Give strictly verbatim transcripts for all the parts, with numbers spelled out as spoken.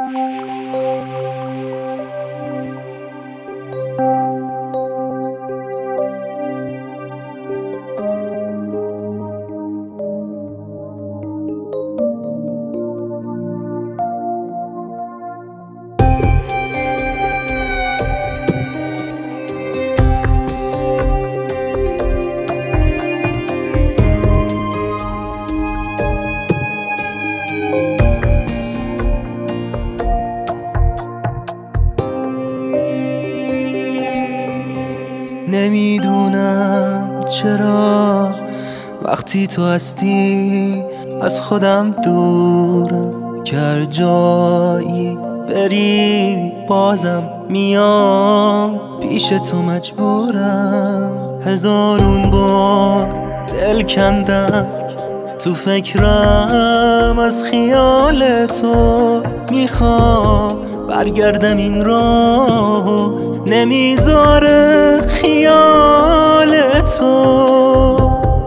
نمیدونم چرا وقتی تو هستی از خودم دورم، که هر جایی بری بازم میام پیش تو، مجبورم هزارون بار دل کندم تو فکرم از خیال تو، میخوام برگردم این راه نمیذاره خیال تو.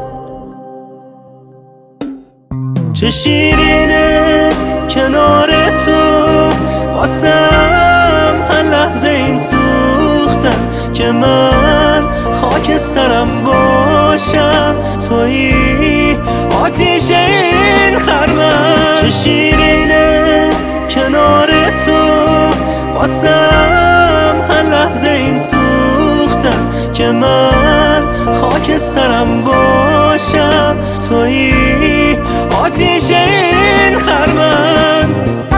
چه شیرینه کنار تو، واسم هر لحظه این سوختم که من خاکسترم باشم، تویی آتیش این خرمن. چه شیرینه کنار تو، واسم هر لحظه این سوختم که من خاکسترم باشم، تویی آتیش این خرمن.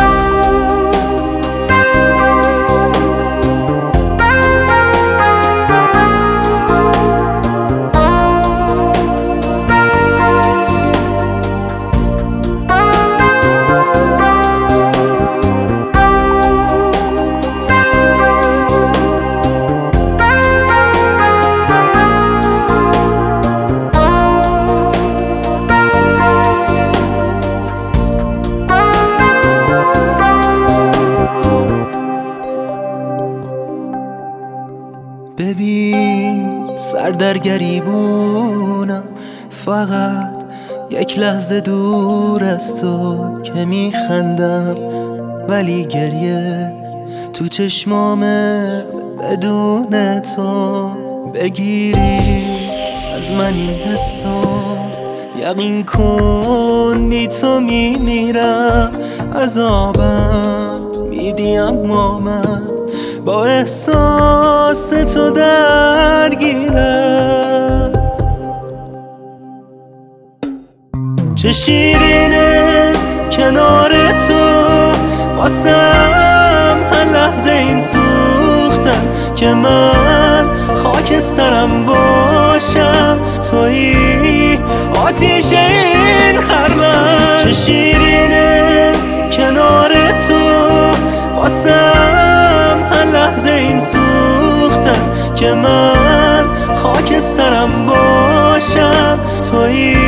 ببین سر در گریبونم، فقط یک لحظه دور از تو که میخندم، ولی گریه تو چشمامه بدون تو. بگیری از من این حسو، یقین کن بی تو میمیرم، عذابم میدی اما من با احساس تو درگیرم. چه شیرینه کنار تو، واسم هر لحظه این سوختم که من خاکسترم باشم، تویی آتیش این خرمن. چه شیرینه کنار تو، واسم هر لحظه این سوختم که من خاکسترم باشم، تویی